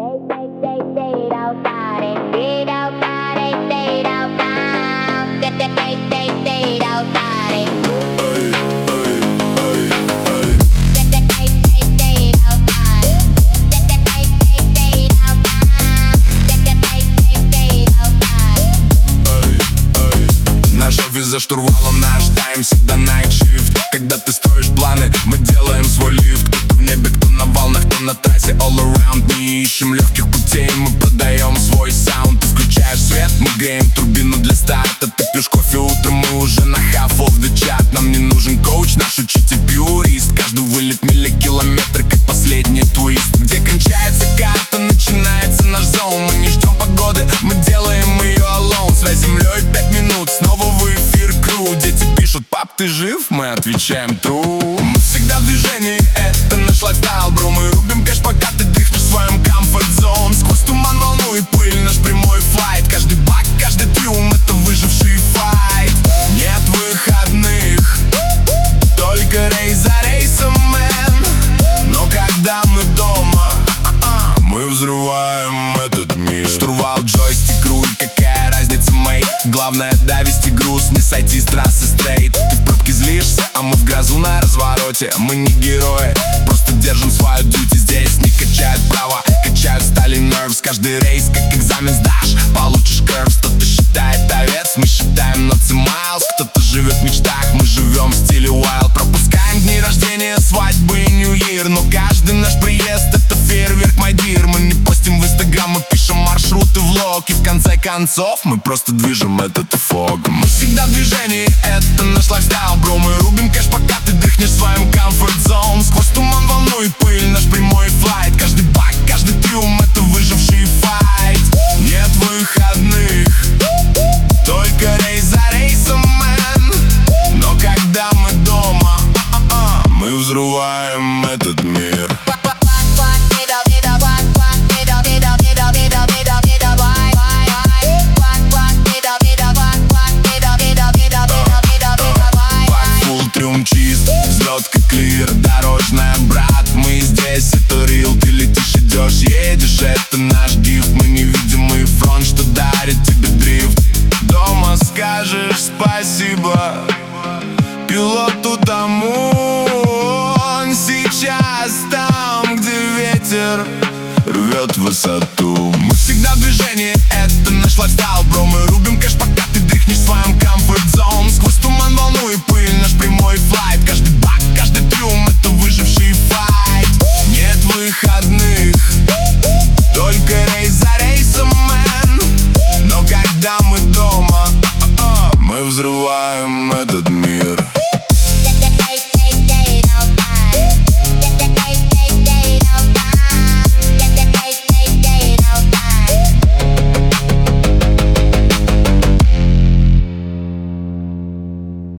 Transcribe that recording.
За штурвалом наш тайм всегда night shift. Когда ты строишь планы, мы делаем свой лифт. Кто-то в небе, кто на волнах, кто на трассе. All around, не ищем легких путей, мы продаем свой саунд. Ты включаешь свет, мы греем турбину для старта. Ты пьешь кофе утром, мы уже на half of the chat. Нам не нужен коуч, наш учитель пьюрист. Каждый вылет милликилометры, как последний твист. Где кончается карта, начинается наш зон. Мы не ждем погоды, мы делаем ее alone. Связь с землей 5 минут, снова в эфир кру. Дети пишут: пап, ты жив? Мы отвечаем: true. Мы всегда в движении, это наш лайфстайл, бро. Мы рубим кэш, пока ты дрыхнешь в своем comfort zone. Сквозь туман, волну и пыль, наш прямой флайт. Каждый бак, каждый трюм, это выживший файт. Нет выходных, только рейс за рейсом, мэн. Но когда мы дома, мы взрываем этот мир. Штурвал, джойстик, руль, какая разница, мейт? Главное довести груз, не сойти с трассы стрейт. Ты в пробке злишься, а мы в грозу на развороте. Мы не герои, просто держим свою дьюти. Здесь не качают права, качают стали нервс. Каждый рейс как экзамен сдашь, получишь кэрвс. Кто-то считает овец, мы считаем ноцы майлз. Кто-то живет в мечтах, мы живем в стиле wild. Пропускаем дни рождения, свадьбы и New Year. Но каждый наш приезд — это фейерверк, my dear. Мы не постим в Инстаграм, мы пишем маршруты, влог. И в конце концов мы просто движем этот фог. Мы всегда в движении, это наш лайфстайл, бро. Мы рубим кэш, пока ты дрыхнешь в своем comfort zone. Сквозь туман, волну и пыль, наш прямой флайт. Каждый бак, каждый трюм, это выживший файт. Нет выходных, только рейс за рейсом, мэн. Но когда мы дома, мы взрываем этот мир. Чист, взлет как клир, дорожная, брат. Мы здесь, это рил, ты летишь, идешь, едешь. Это наш гифт, мы невидимый фронт, что дарит тебе дрифт. Дома скажешь спасибо пилоту тому. Он сейчас там, где ветер рвет высоту. Мы всегда в движении, это наш лайфстайл, бро. Мы рубим кэш, пока ты дрыхнешь в своем comfort zone. Сквозь туман, волну и пыль, наш прямой флайт. Каждый бак, каждый трюм, это выживший файт. Нет выходных, только рейс за рейсом, мэн. Но когда мы дома, мы взрываем